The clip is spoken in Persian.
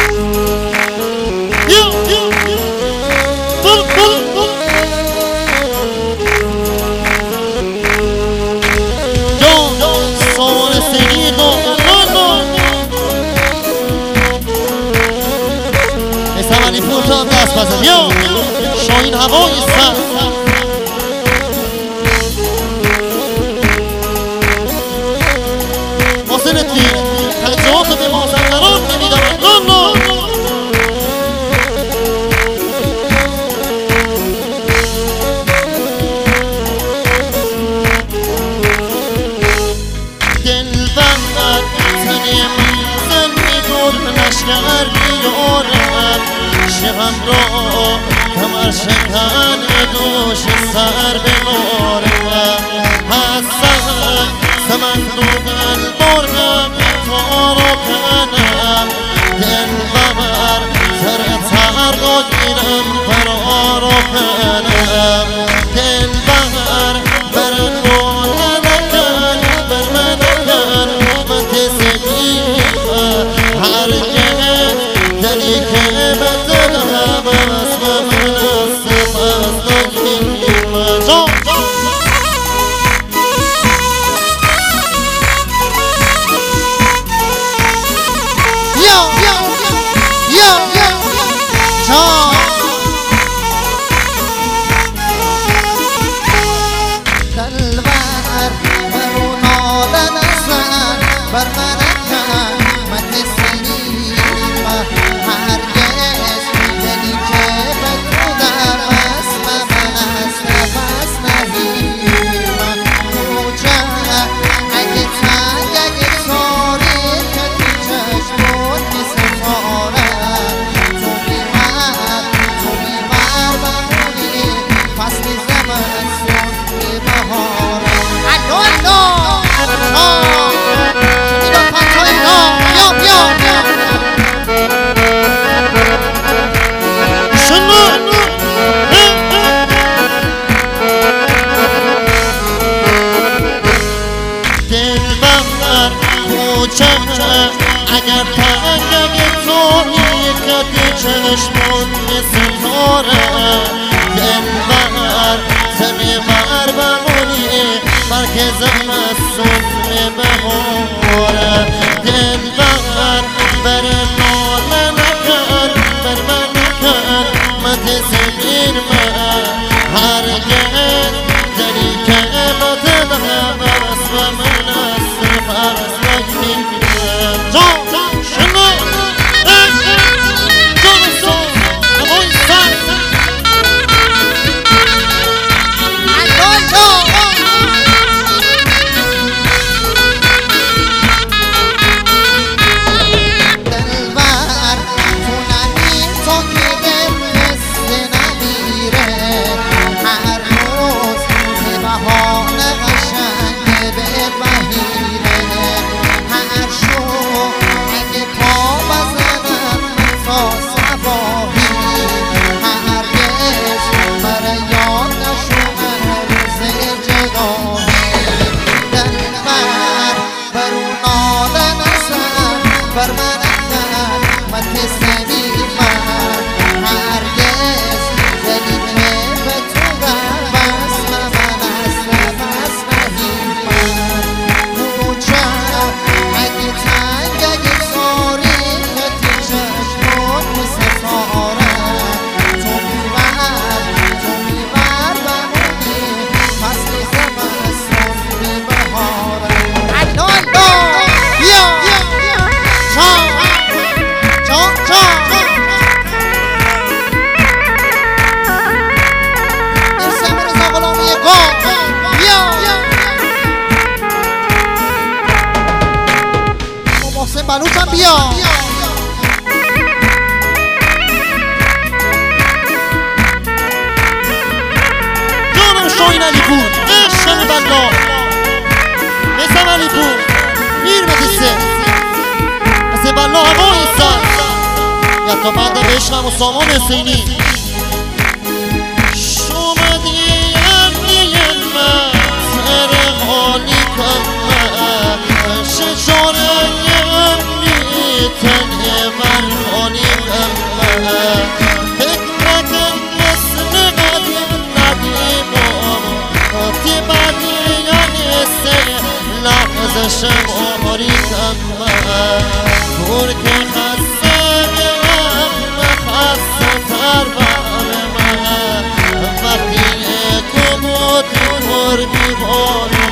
شاهین هوای سر محسنتی توجهات به مازندران نمیدارن دلبر تنیم زنی دور لشگر بیارم شبم را کمر شکن دوش سر ببارم حسن زمن دوبل بارم تارو کنم دلبر سر تر گیرم فرارو کنم دلبر برن بار نکن بر من کن من تسکیم هرگز دلی که بدنم اسم من اسم از نگیم اگر تنگه تویی که چشمون ستاره دلبر زمین بر بمونی مرکز مسون بهاره دلبر بر ناله نکن بر من نکن مد زمین من هرگز دلی که بدنم اسم من اسم از نگیم بلوچم بیا جانم شاهین علی پور عشق بلا نسم علی پور میر مدسه مثل بلا هوای سر یا تا بنده به عشقم و سامان حسینی شومدی امنی من سر حالی کن شجاره تنه من خانی دستشم آریدم من پور که خسته گرم خسته تر بر من وقتی کموت پر بیباره